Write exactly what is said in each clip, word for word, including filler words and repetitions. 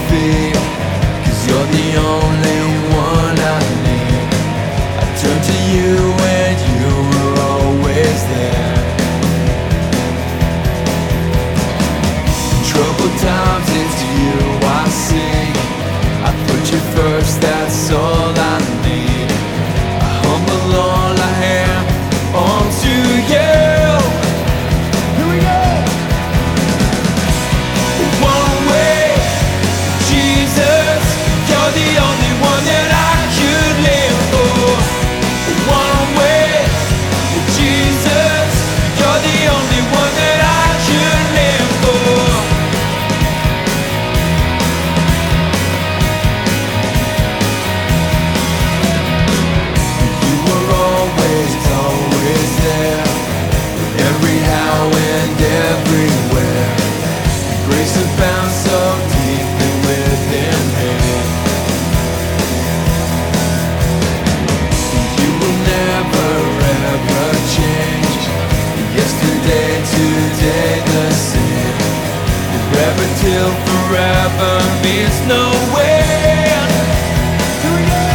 feet, 'cause you're the only one I need. I turn to you and you were always there. In troubled times it's you I sing. I put you first, that's all I need. I humble all I am onto you. Here we go. One way, Jesus, you're the only one that I could live for. One way, Jesus, you're the only one that I could live for. You were always, always there, every how and everywhere. Grace is found so deeply within me. You will never ever change. Yesterday, today, the same. Forever till forever means no end. Here we go.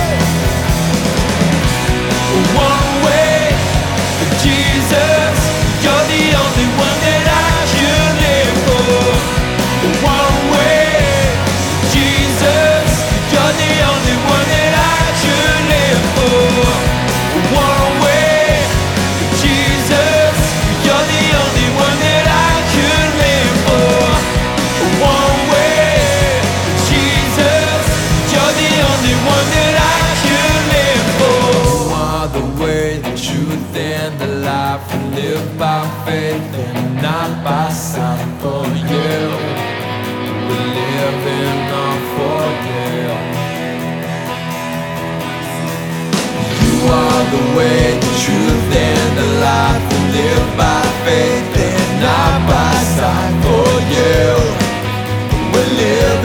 One way, Jesus, you're the only one that I should live for. One way, Jesus, you're the only one that I should live for. One way, Jesus, you're the only one that I could live for. One way, Jesus, you're the only one that I could live for. You are the way, the truth, and the life. We live by faith and not by sight. For you, we live in our for you. You are the way, the truth, and the life. We live by faith and not by sight. For you, we live